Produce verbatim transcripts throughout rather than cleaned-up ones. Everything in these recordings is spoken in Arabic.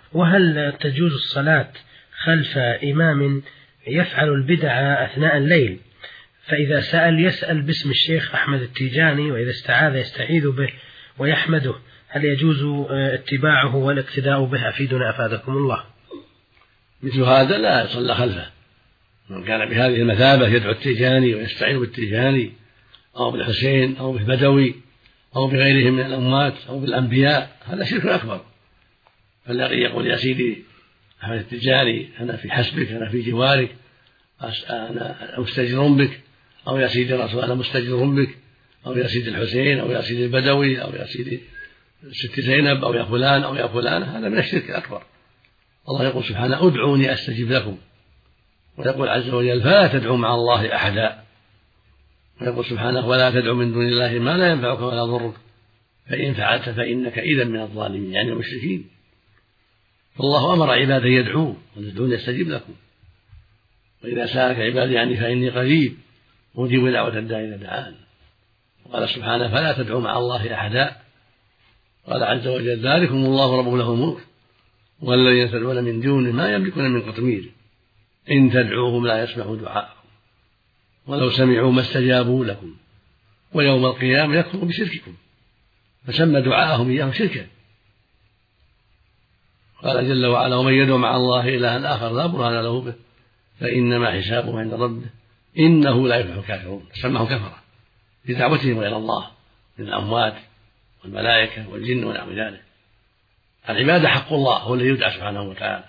وهل تجوز الصلاة خلف إمام يفعل البدع أثناء الليل؟ فإذا سأل يسأل باسم الشيخ أحمد التيجاني، وإذا استعاذ يستعيذ به ويحمده، هل يجوز اتباعه والاقتداء به؟ أفيدنا أفادكم الله. مثل هذا لا يصلى خلفه. من كان بهذه المثابة يدعو التيجاني ويستعين بالتيجاني أو بالحسين أو بالبدوي أو بغيرهم من الأموات أو بالأنبياء، هذا شرك أكبر. فالذي يقول يا سيدي أحمد التيجاني أنا في حسبك، أنا في جوارك، أنا مستجير بك، أو يا سيدي الرسول أنا مستجير بك، أو يا سيدي الحسين، أو يا سيدي البدوي، أو يا سيدي ست زينب، أو يا فلان أو يا فلان، هذا من الشرك الأكبر. الله يقول سبحانه ادعوني أستجب لكم، ويقول عز وجل فلا تدعوا مع الله أحدا، ويقول سبحانه ولا تدعوا من دون الله ما لا ينفعك ولا يضرك فإن فعلت فإنك إذا من الظالمين، يعني المشركين. فالله أمر عباده يدعوه وتدعوني أستجب لكم، وإذا سألك عبادي عني فإني قريب أجيب دعوة الداعي إذا دعان. وقال سبحانه فلا تدعوا مع الله أحدا. قال عز وجل ذلكم الله رب له الملك والذين تدعون من دونه ما يملكون من قطمير إن تدعوهم لا يسمعوا دعاءكم ولو سمعوا ما استجابوا لكم ويوم القيامة يكفروا بشرككم، فسمى دعاءهم إياه شركا. قال جل وعلا ومن يدعو مع الله إلها آخر لا برهان له به فإنما حسابه عند ربه إنه لا يفلح الكافرون، سماهم كفرة بدعوتهم إلى الله من الأموات والملائكة والجن ونحو ذلك. العبادة حق الله هو الذي يدعى سبحانه وتعالى.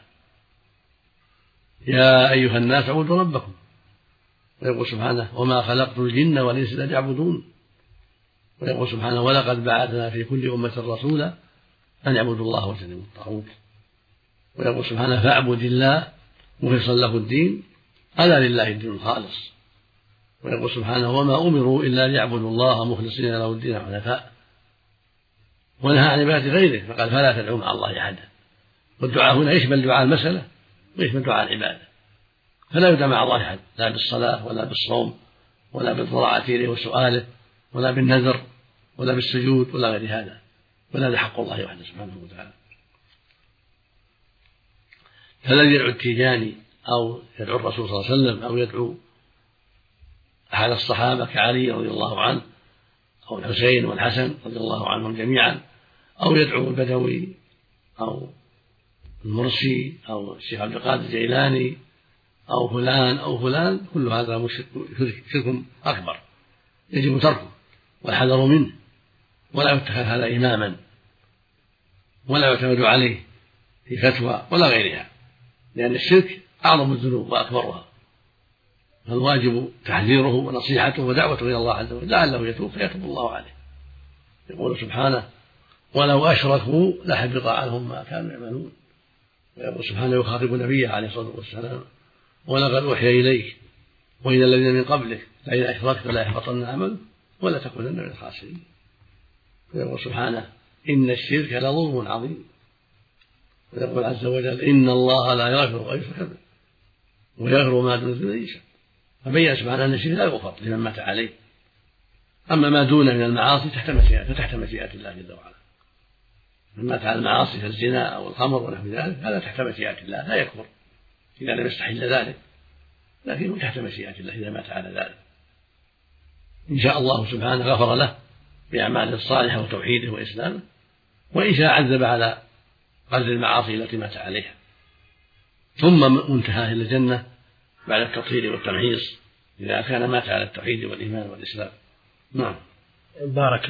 يا أيها الناس اعبدوا ربكم، ويقول سبحانه وما خلقت الجن والإنس إلا ليعبدون، ويقول سبحانه ولقد بعثنا في كل أمة رسولا أن يعبدوا الله واجتنبوا الطاغوت، ويقول سبحانه فاعبد الله مخلصا له الدين ألا لله الدين الخالص، ويقول سبحانه وما أمروا إلا ليعبدوا الله مخلصين له الدين حنفاء، ونهى عن عبادة غيره فقال فلا تدعوا مع الله أحدا. والدعاء هنا يشمل دعاء المسألة ويشمل دعاء العبادة، فلا يدعى مع الله أحد لا بالصلاة ولا بالصوم ولا بالضراعة إليه وسؤاله ولا بالنذر ولا بالسجود ولا غير هذا، ولا هذا حق الله وحده سبحانه وتعالى. فالذي يدعو التيجاني أو يدعو الرسول صلى الله عليه وسلم أو يدعو أحد الصحابة كعلي رضي الله عنه أو الحسين والحسن رضي الله عنهم جميعا، أو يدعو البدوي أو المرسي أو الشيخ عبد القادر الجيلاني أو فلان أو فلان، كل هذا شرك أكبر يجب تركه والحذر منه، ولا يتخذ هذا إماما ولا يعتمد عليه في فتوى ولا غيرها، لأن الشرك أعظم الذنوب وأكبرها، فالواجب تحذيره ونصيحته ودعوته إلى الله عز وجل لعله يتوب فيتوب الله عليه. يقول سبحانه ولو أشركوا لحبط عنهم ما كانوا يعملون، ويقول سبحانه يخاطب نبيه عليه الصلاة والسلام ولقد أوحي إليك وإلى الذين من قبلك لئن أشركت لا يحبطن عملك ولا تكونن من الخاسرين. ويقول سبحانه إن الشرك لظلم عظيم، ويقول عز وجل إن الله لا يغفر أن يشرك به ويغفر ما دون ذلك يشاء، فبين سبحانه أن الشرك لا يغفر لمن مات عليه. أما ما دون من المعاصي تحت مشيئة تحت مشيئة الله جل وعلا، من مات على المعاصي كالزنا أو الخمر ونحو ذلك هذا تحت مشيئة الله لا يكفر إذا لم يستحل ذلك، لكنه تحت مشيئة الله إذا مات على ذلك. إن شاء الله سبحانه غفر له بأعماله الصالحة وتوحيده وإسلامه، وإن شاء عذب على قدر المعاصي التي مات عليها، ثم منتهاه إلى الجنة بعد التطهير والتمحيص إذا كان مات على التوحيد والإيمان والإسلام. نعم. بارك